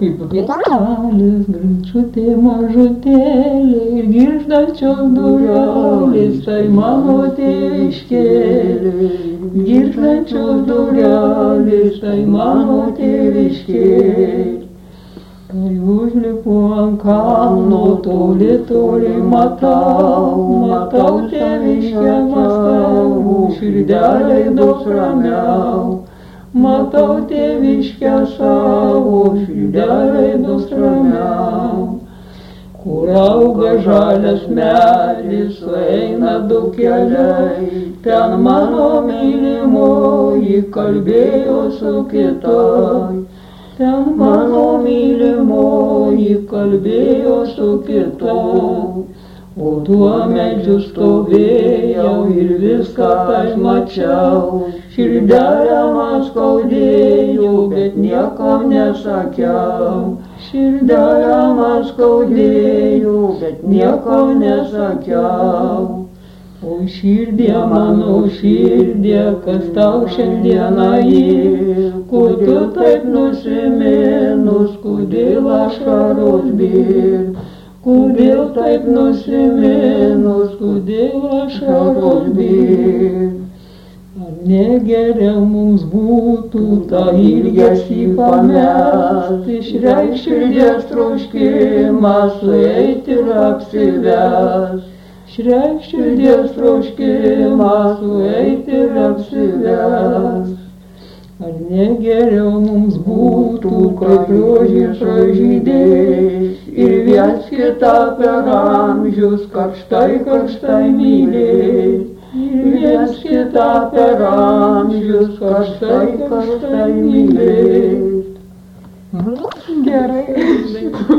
kaip vitalis, grančiutė mažutėlė ir girgždančios durelės, tai mano tėviškėlė. Girgždančios durelės, tai mano tėviškėlė. Kai užlipu ant kalno, toli, toli matau tėviškę, mąstau, širdelei daug ramiau. Matau tėviškę savo, širdelei daug ramiau. Kur auga žalias medis, eina du keliai, ten mano mylimoji kalbėjo su kitai. Ten mano mylimoji kalbėjo su kitu, o tuo medžiu stovėjau ir viską aš mačiau. Širdelę man skaudėjo, bet niekam nesakiau. Širdelę man skaudėjo, bet niekam nesakiau. O širdie mano širdie, kas tau šiandieną yra, kur tu taip nusiminus, kodėl ašaros byr. Kodėl taip nusiminus, kodėl ašaros byr. Ar negeriau mums būtų tą ilgesį pamest, išreikšt širdies troškimą, sueit ir apsivest. Išreikšt širdies troškimą, sueit ir apsivest. Ar negeriau mums būtų, kaip rožės pražydės, ir viens kitą per amžius karštai, karštai mylės. Ir viens kitą per amžius karštai, karštai mylės. Gerai.